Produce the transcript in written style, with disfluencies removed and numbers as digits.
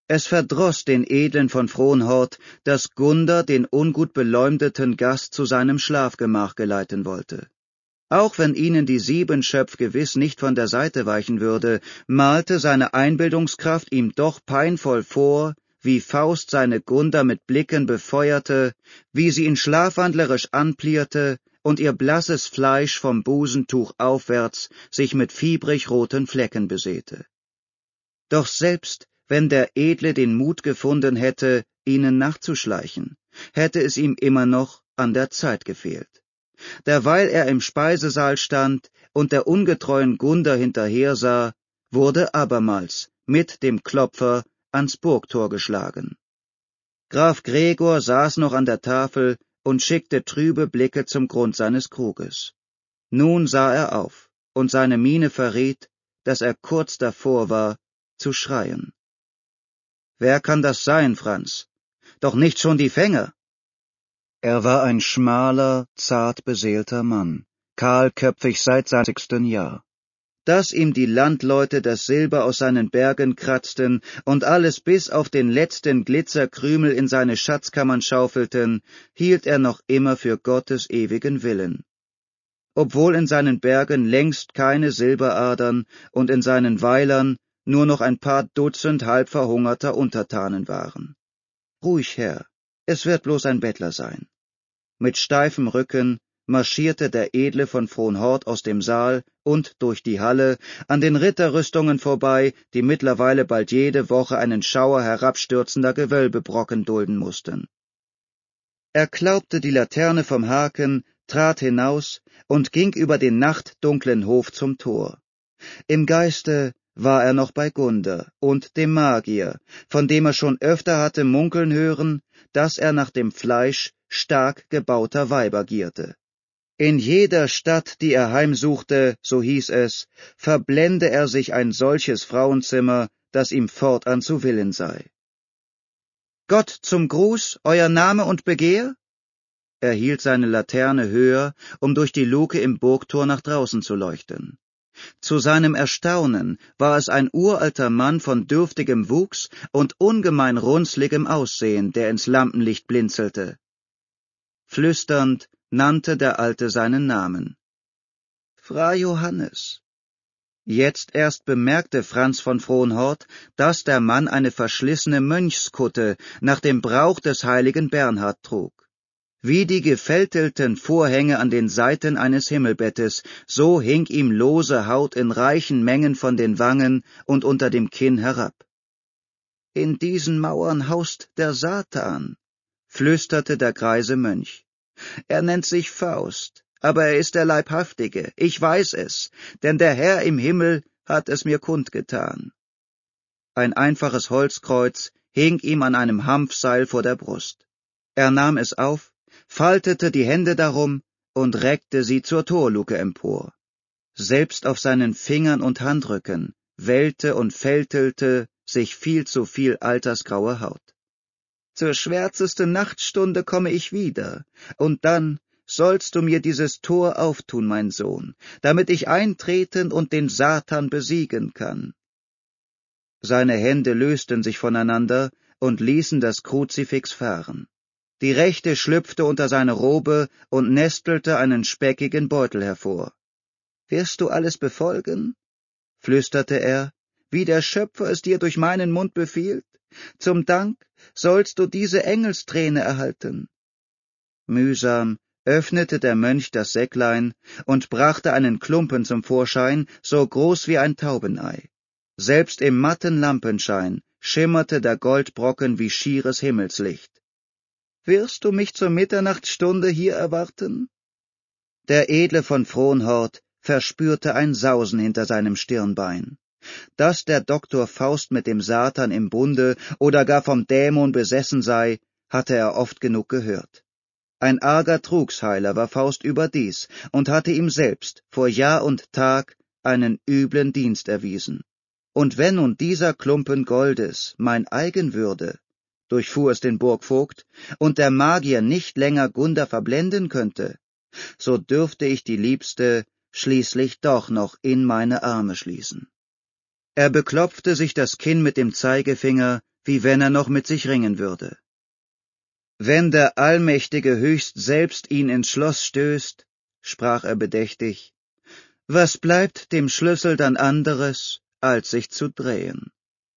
Es verdroß den Edlen von Frohnhort, dass Gunda den ungut beleumdeten Gast zu seinem Schlafgemach geleiten wollte. Auch wenn ihnen die Siebenschöpf gewiss nicht von der Seite weichen würde, malte seine Einbildungskraft ihm doch peinvoll vor, wie Faust seine Gunda mit Blicken befeuerte, wie sie ihn schlafwandlerisch anplierte und ihr blasses Fleisch vom Busentuch aufwärts sich mit fiebrig roten Flecken besäte. Doch selbst wenn der Edle den Mut gefunden hätte, ihnen nachzuschleichen, hätte es ihm immer noch an der Zeit gefehlt. Derweil er im Speisesaal stand und der ungetreuen Gunda hinterhersah, wurde abermals mit dem Klopfer ans Burgtor geschlagen. Graf Gregor saß noch an der Tafel und schickte trübe Blicke zum Grund seines Kruges. Nun sah er auf, und seine Miene verriet, dass er kurz davor war, zu schreien. »Wer kann das sein, Franz? Doch nicht schon die Fänger?« Er war ein schmaler, zart beseelter Mann, kahlköpfig seit seinem 60. Jahr. Dass ihm die Landleute das Silber aus seinen Bergen kratzten und alles bis auf den letzten Glitzerkrümel in seine Schatzkammern schaufelten, hielt er noch immer für Gottes ewigen Willen. Obwohl in seinen Bergen längst keine Silberadern und in seinen Weilern nur noch ein paar Dutzend halb verhungerter Untertanen waren. »Ruhig, Herr, es wird bloß ein Bettler sein.« Mit steifem Rücken marschierte der Edle von Frohnhort aus dem Saal und durch die Halle, an den Ritterrüstungen vorbei, die mittlerweile bald jede Woche einen Schauer herabstürzender Gewölbebrocken dulden mussten. Er klaubte die Laterne vom Haken, trat hinaus und ging über den nachtdunklen Hof zum Tor. Im Geiste war er noch bei Gunda und dem Magier, von dem er schon öfter hatte munkeln hören, dass er nach dem Fleisch stark gebauter Weiber gierte. In jeder Stadt, die er heimsuchte, so hieß es, verblende er sich ein solches Frauenzimmer, das ihm fortan zu Willen sei. »Gott zum Gruß, euer Name und Begehr?« Er hielt seine Laterne höher, um durch die Luke im Burgtor nach draußen zu leuchten. Zu seinem Erstaunen war es ein uralter Mann von dürftigem Wuchs und ungemein runzligem Aussehen, der ins Lampenlicht blinzelte. Flüsternd nannte der Alte seinen Namen. »Fra Johannes.« Jetzt erst bemerkte Franz von Frohnhort, dass der Mann eine verschlissene Mönchskutte nach dem Brauch des heiligen Bernhard trug. Wie die gefältelten Vorhänge an den Seiten eines Himmelbettes, so hing ihm lose Haut in reichen Mengen von den Wangen und unter dem Kinn herab. »In diesen Mauern haust der Satan«, flüsterte der greise Mönch. »Er nennt sich Faust, aber er ist der Leibhaftige, ich weiß es, denn der Herr im Himmel hat es mir kundgetan.« Ein einfaches Holzkreuz hing ihm an einem Hanfseil vor der Brust. Er nahm es auf, faltete die Hände darum und reckte sie zur Torluke empor. Selbst auf seinen Fingern und Handrücken wellte und fältelte sich viel zu viel altersgraue Haut. »Zur schwärzesten Nachtstunde komme ich wieder, und dann sollst du mir dieses Tor auftun, mein Sohn, damit ich eintreten und den Satan besiegen kann.« Seine Hände lösten sich voneinander und ließen das Kruzifix fahren. Die rechte schlüpfte unter seine Robe und nestelte einen speckigen Beutel hervor. »Wirst du alles befolgen?« flüsterte er, »wie der Schöpfer es dir durch meinen Mund befiehlt? Zum Dank sollst du diese Engelsträne erhalten.« Mühsam öffnete der Mönch das Säcklein und brachte einen Klumpen zum Vorschein, so groß wie ein Taubenei. Selbst im matten Lampenschein schimmerte der Goldbrocken wie schieres Himmelslicht. »Wirst du mich zur Mitternachtsstunde hier erwarten?« Der Edle von Frohnhort verspürte ein Sausen hinter seinem Stirnbein. Dass der Doktor Faust mit dem Satan im Bunde oder gar vom Dämon besessen sei, hatte er oft genug gehört. Ein arger Trugsheiler war Faust überdies und hatte ihm selbst vor Jahr und Tag einen üblen Dienst erwiesen. Und wenn nun dieser Klumpen Goldes mein eigen würde, durchfuhr es den Burgvogt, und der Magier nicht länger Gunda verblenden könnte, so dürfte ich die Liebste schließlich doch noch in meine Arme schließen. Er beklopfte sich das Kinn mit dem Zeigefinger, wie wenn er noch mit sich ringen würde. »Wenn der allmächtige Höchst selbst ihn ins Schloss stößt«, sprach er bedächtig, »was bleibt dem Schlüssel dann anderes, als sich zu drehen?«